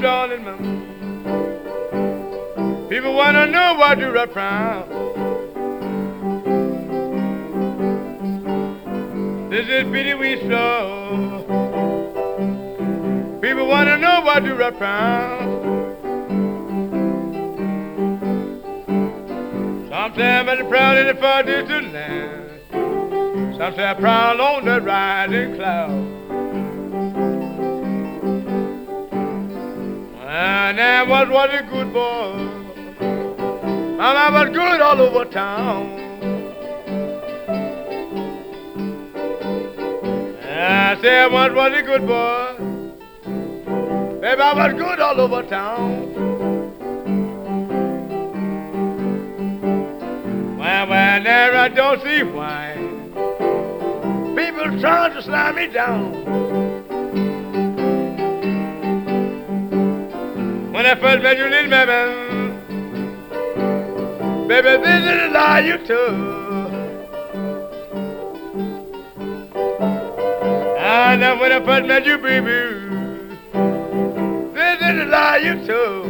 darling, man. People wanna know what you rap around. This is Petey Weasel. People wanna know what you rap around. Sometimes I'm proud in the far distant land. Sometimes proud on the rising cloud. And I was a good boy. Mama was good all over town. I said I was a good boy. Baby, I was good all over town. Well, there I don't see why people trying to slide me down. When I first met you, little baby, this is a lie you told. And when I first met you, baby, this is a lie you told.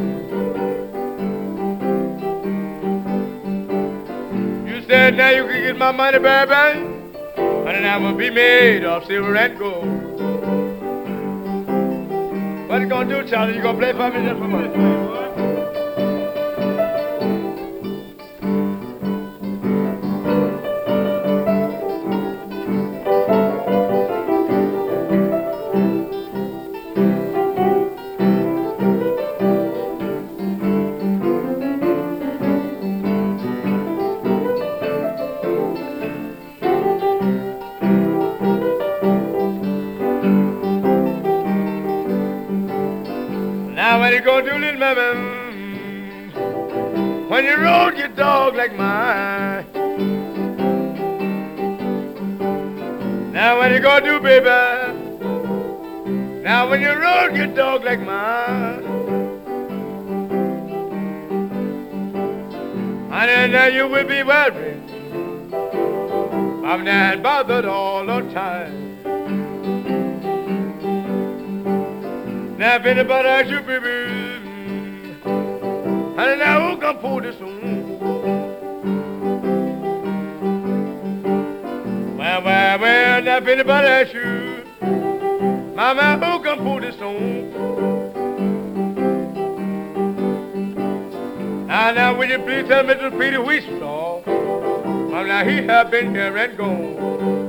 You said now you can get my money, baby, and I will be made of silver and gold. What you gonna do, Charlie? You gonna play for me just for money? Now what you gonna do, little mama, when you rode your dog like mine? Now what you gonna do, baby? Now when you rode your dog like mine? Honey, now you will be worried. I'm not bothered all the time. Now if anybody asks you, baby, honey, now who can pull this one? Well, now if anybody asks you, mama, who can pull this one? Now will you please tell Mr. Petey Weasel, now he have been here and gone.